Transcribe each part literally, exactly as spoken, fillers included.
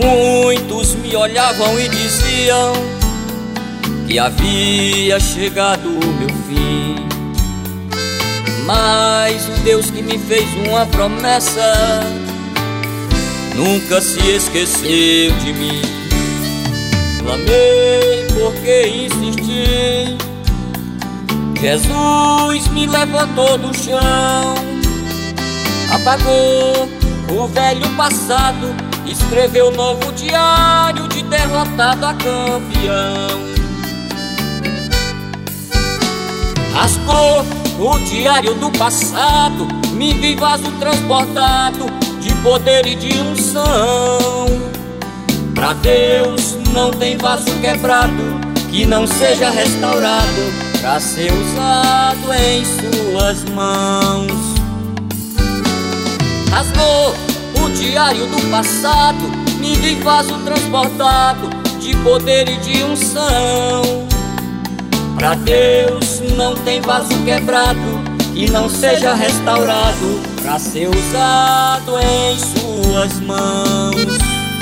Muitos me olhavam e diziam que havia chegado o meu fim, mas o Deus que me fez uma promessa nunca se esqueceu de mim. Clamei porque insisti, Jesus me levantou do chão, apagou o velho passado, escreveu novo diário de derrotado a campeão. Rasgou o diário do passado, me vi vaso transportado de poder e de unção. Pra Deus não tem vaso quebrado que não seja restaurado pra ser usado em suas mãos. Rasgou o diário do passado, me vi vaso transportado de poder e de unção. Pra Deus não tem vaso quebrado que não seja restaurado pra ser usado em suas mãos.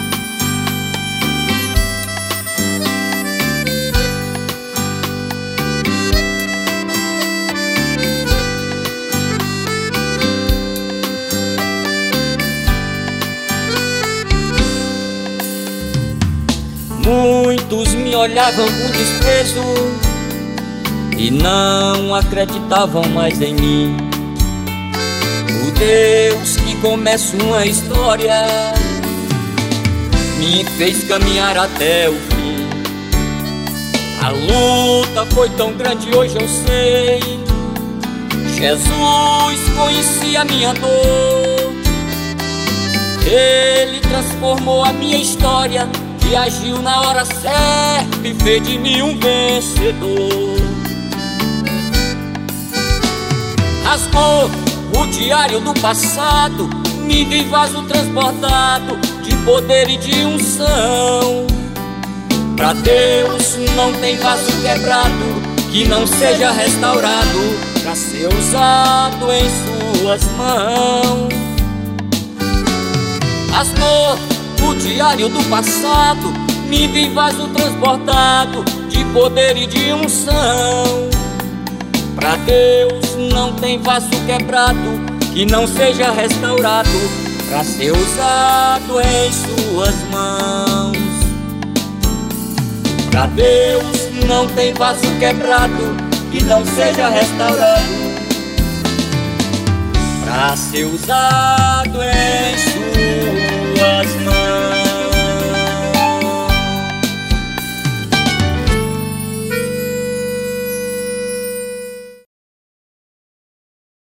Muitos me olhavam com desprezo e não acreditavam mais em mim. O Deus que começa uma história me fez caminhar até o fim. A luta foi tão grande, hoje eu sei. Jesus conhecia a minha dor, Ele transformou a minha história e agiu na hora certa e fez de mim um vencedor. Rasgou o diário do passado, me vi vaso transportado de poder e de unção. Pra Deus não tem vaso quebrado que não seja restaurado pra ser usado em suas mãos. Rasgou o diário do passado, me vi vaso transportado de poder e de unção. Pra Deus não tem vaso quebrado que não seja restaurado pra ser usado em suas mãos. Pra Deus não tem vaso quebrado que não seja restaurado pra ser usado